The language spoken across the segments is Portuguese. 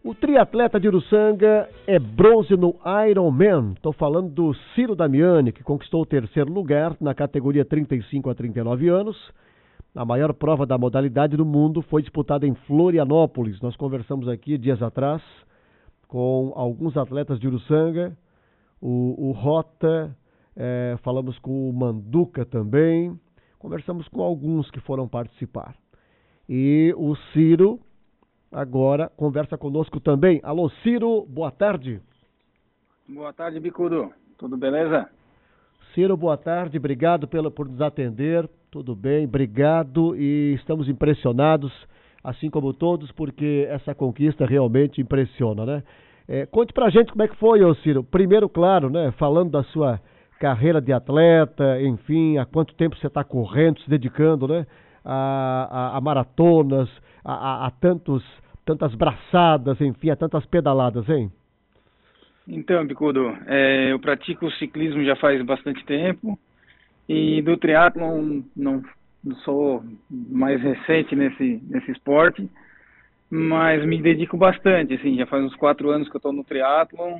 O triatleta de Uruçanga é bronze no Ironman. Estou falando do Ciro Damiani, que conquistou o terceiro lugar na categoria 35 a 39 anos. A maior prova da modalidade do mundo foi disputada em Florianópolis. Nós conversamos aqui dias atrás com alguns atletas de Uruçanga, o Rota, falamos com o Manduca também, conversamos com alguns que foram participar. E o Ciro agora conversa conosco também. Alô, Ciro, boa tarde. Boa tarde, Bicudo. Tudo beleza? Ciro, boa tarde. Obrigado por nos atender. Tudo bem, obrigado. E estamos impressionados, assim como todos, porque essa conquista realmente impressiona, né? Conte pra gente como é que foi, ô Ciro. Primeiro, claro, né? Falando da sua carreira de atleta, enfim, há quanto tempo você está correndo, se dedicando, né? A maratonas, a tantas braçadas, enfim, a tantas pedaladas, hein? Então, Bicudo, eu pratico ciclismo já faz bastante tempo e do triatlon não sou mais recente nesse esporte, mas me dedico bastante, assim, já faz uns 4 anos que eu estou no triatlon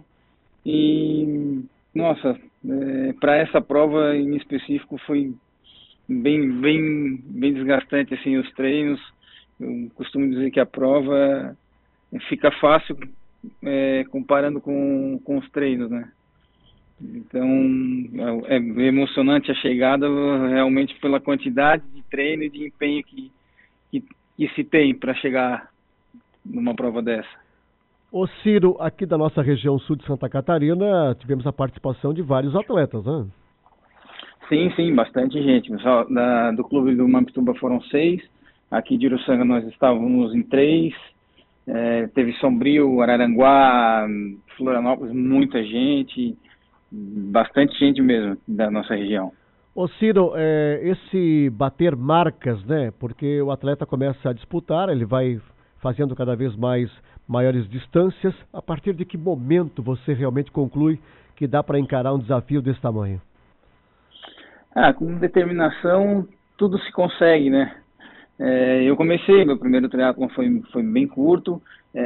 e, nossa, para essa prova em específico foi bem desgastante, assim, os treinos. Eu costumo dizer que a prova fica fácil comparando com os treinos, né? Então, é emocionante a chegada realmente pela quantidade de treino e de empenho que se tem para chegar numa prova dessa. Ô Ciro, aqui da nossa região sul de Santa Catarina, tivemos a participação de vários atletas, né? Sim, bastante gente. Do clube do Mampituba foram 6, aqui de Uruçanga nós estávamos em 3, teve Sombrio, Araranguá, Florianópolis, muita gente, bastante gente mesmo da nossa região. Ô Ciro, esse bater marcas, né? Porque o atleta começa a disputar, ele vai fazendo cada vez maiores distâncias. A partir de que momento você realmente conclui que dá para encarar um desafio desse tamanho? Com determinação tudo se consegue, né? Eu comecei, meu primeiro triatlon foi bem curto,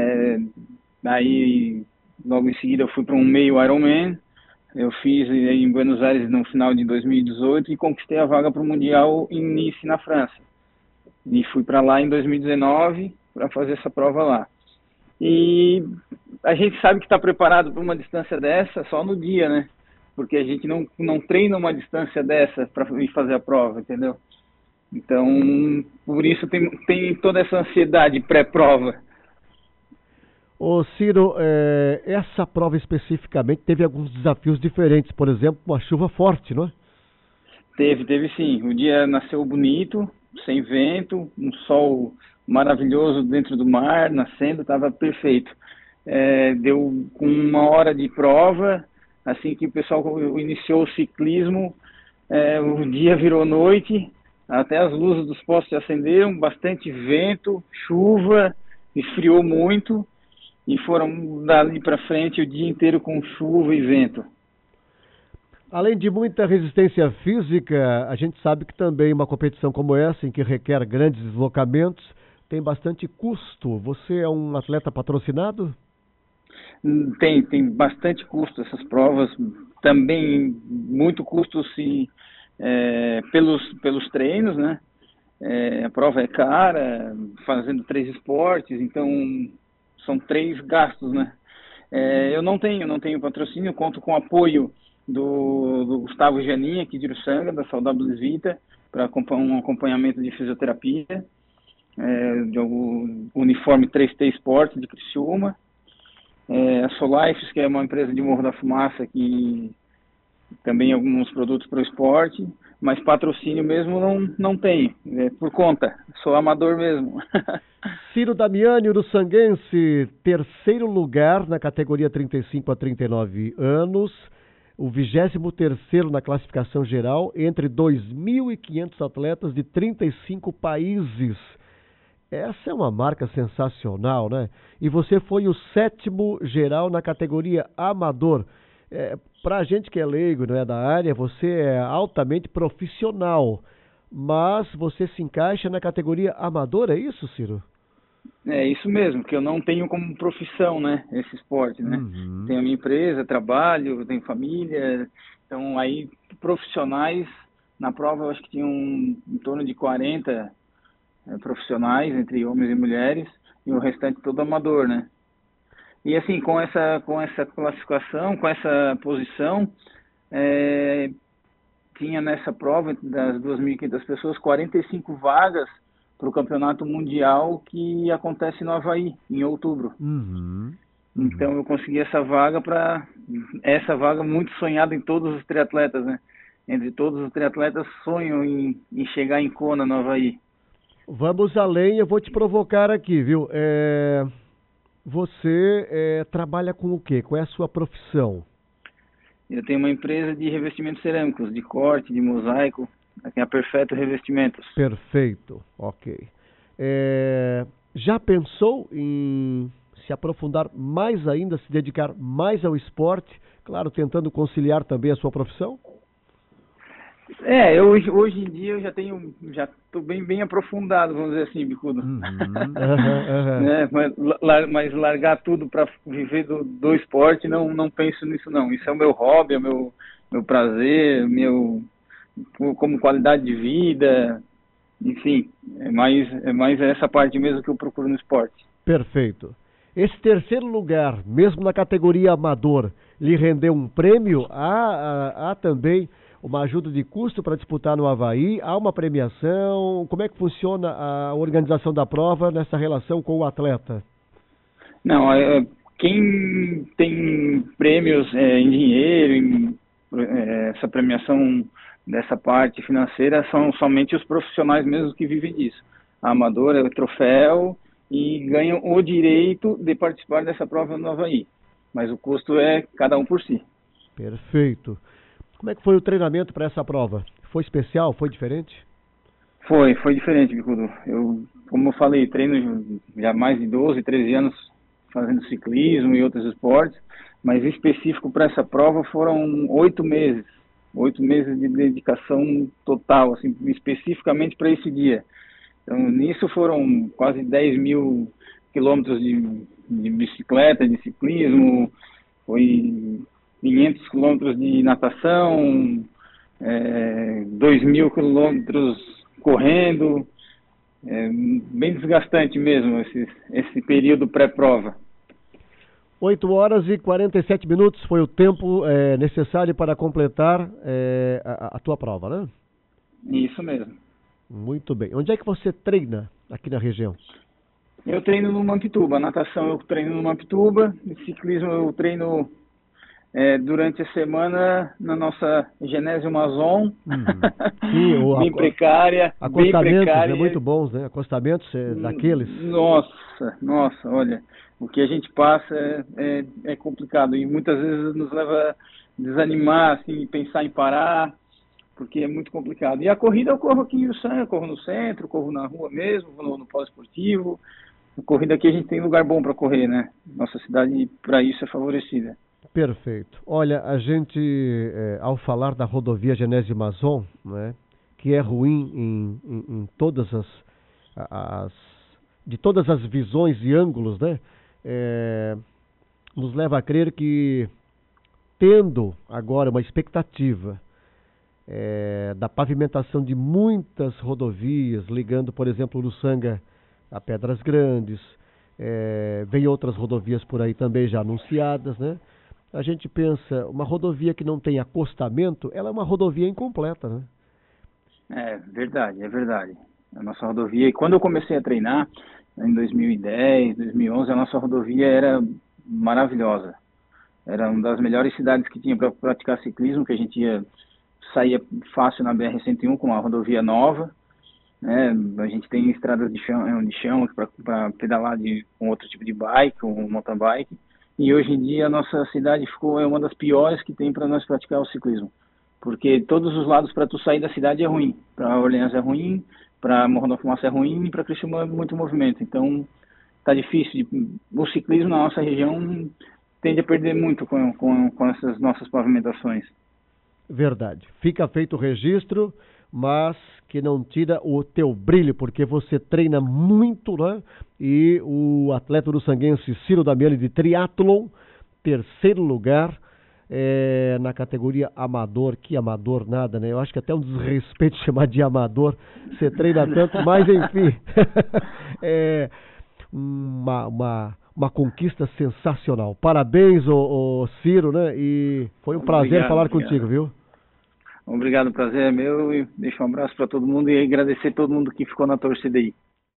daí logo em seguida eu fui para um meio Ironman, eu fiz em Buenos Aires no final de 2018 e conquistei a vaga para o Mundial em Nice, na França. E fui para lá em 2019 para fazer essa prova lá. E a gente sabe que está preparado para uma distância dessa só no dia, né? Porque a gente não treina uma distância dessa para ir fazer a prova, entendeu? Então, por isso tem toda essa ansiedade pré-prova. Ô Ciro, essa prova especificamente teve alguns desafios diferentes, por exemplo, uma chuva forte, não é? Teve sim. O dia nasceu bonito, sem vento, um sol maravilhoso dentro do mar, nascendo, estava perfeito. Deu com 1 hora de prova, assim que o pessoal iniciou o ciclismo, o dia virou noite, até as luzes dos postes se acenderam, bastante vento, chuva, esfriou muito e foram dali para frente o dia inteiro com chuva e vento. Além de muita resistência física, a gente sabe que também uma competição como essa, em que requer grandes deslocamentos, tem bastante custo. Você é um atleta patrocinado? Tem bastante custo essas provas, também muito custo pelos treinos, né? A prova é cara, fazendo 3 esportes, então são 3 gastos, né? Eu não tenho patrocínio, eu conto com o apoio do Gustavo Janin, aqui de Uruçanga, da Saudáveis Vita, para um acompanhamento de fisioterapia, do Uniforme 3T Esportes de Criciúma, a Solifes, que é uma empresa de Morro da Fumaça que também alguns produtos para o esporte, mas patrocínio mesmo não tenho, por conta, sou amador mesmo. Ciro Damiani, uruçanguense, terceiro lugar na categoria 35 a 39 anos, o 23º na classificação geral, entre 2.500 atletas de 35 países. Essa é uma marca sensacional, né? E você foi o 7º geral na categoria amador. Para a gente que é leigo, não é da área, você é altamente profissional, mas você se encaixa na categoria amador, é isso, Ciro? É isso mesmo, que eu não tenho como profissão, né, esse esporte, né? Uhum. Tenho a minha empresa, trabalho, tenho família, então aí profissionais, na prova eu acho que tinham em torno de 40 profissionais, entre homens e mulheres, e o restante todo amador, né? E assim, com essa classificação, com essa posição, é, tinha nessa prova, das 2.500 pessoas, 45 vagas para o campeonato mundial que acontece no Havaí, em outubro. Uhum. Uhum. Então eu consegui essa vaga muito sonhada em todos os triatletas, né? Entre todos os triatletas sonham em chegar em Kona, no Havaí. Vamos além, eu vou te provocar aqui, viu? Você trabalha com o quê? Qual é a sua profissão? Eu tenho uma empresa de revestimentos cerâmicos, de corte, de mosaico, aqui é a Perfeito Revestimentos. Perfeito, ok. Já pensou em se aprofundar mais ainda, se dedicar mais ao esporte? Claro, tentando conciliar também a sua profissão? Hoje em dia eu já estou bem aprofundado, vamos dizer assim, Bicudo. Uhum, aham, aham. Né? Mas largar tudo para viver do esporte, não penso nisso não. Isso é o meu hobby, é o meu prazer, como qualidade de vida, enfim, é mais essa parte mesmo que eu procuro no esporte. Perfeito. Esse terceiro lugar, mesmo na categoria amador, lhe rendeu um prêmio? Há também uma ajuda de custo para disputar no Havaí? Há uma premiação? Como é que funciona a organização da prova nessa relação com o atleta? Não, quem tem prêmios em dinheiro, essa premiação dessa parte financeira são somente os profissionais mesmo que vivem disso. A amadora é o troféu e ganham o direito de participar dessa prova no Havaí. Mas o custo é cada um por si. Perfeito. Como é que foi o treinamento para essa prova? Foi especial? Foi diferente? Foi diferente, Bicudo. Como eu falei, treino já há mais de 12, 13 anos fazendo ciclismo e outros esportes, mas específico para essa prova foram 8 meses. 8 meses de dedicação total, assim, especificamente para esse dia. Então, nisso foram quase 10 mil quilômetros de bicicleta, de ciclismo, foi 500 quilômetros de natação, 2.000 quilômetros correndo, bem desgastante mesmo esse período pré-prova. 8 horas e 47 minutos foi o tempo necessário para completar a tua prova, né? Isso mesmo. Muito bem. Onde é que você treina aqui na região? Eu treino no Mampituba, natação eu treino no Mampituba, ciclismo eu treino durante a semana na nossa Genésio Mazon, Sim, bem precária, acostamentos, muito bons, né? Acostamentos daqueles. Nossa, olha, o que a gente passa é complicado e muitas vezes nos leva a desanimar, assim, pensar em parar, porque é muito complicado. E a corrida eu corro aqui em Uçan, corro no centro, corro na rua mesmo, vou no polo esportivo. A corrida aqui a gente tem lugar bom para correr, né? Nossa cidade para isso é favorecida. Perfeito. Olha, a gente, ao falar da rodovia Genésio Mazon, né, que é ruim em todas de todas as visões e ângulos, né, nos leva a crer que, tendo agora uma expectativa da pavimentação de muitas rodovias, ligando, por exemplo, Uruçanga a Pedras Grandes, vem outras rodovias por aí também já anunciadas, né? A gente pensa, uma rodovia que não tem acostamento, ela é uma rodovia incompleta, né? É verdade. A nossa rodovia, e quando eu comecei a treinar, em 2010, 2011, a nossa rodovia era maravilhosa. Era uma das melhores cidades que tinha para praticar ciclismo, que a gente saía fácil na BR-101 com uma rodovia nova, né? A gente tem estradas de chão para pedalar com outro tipo de bike, com mountain bike. E hoje em dia a nossa cidade é uma das piores que tem para nós praticar o ciclismo. Porque todos os lados para tu sair da cidade é ruim. Para Orleans é ruim, para Morro da Fumaça é ruim e para Criciúma é muito movimento. Então tá difícil. O ciclismo na nossa região tende a perder muito com essas nossas pavimentações. Verdade. Fica feito o registro, mas que não tira o teu brilho, porque você treina muito, né? E o atleta uruçanguense Ciro Damiani de triatlon, terceiro lugar na categoria amador. Que amador nada, né? Eu acho que até um desrespeito chamar de amador, você treina tanto, mas enfim, é uma conquista sensacional. Parabéns, ô Ciro, né? E foi um prazer falar contigo, viu? Obrigado, o prazer é meu, e deixo um abraço para todo mundo e agradecer todo mundo que ficou na torcida aí.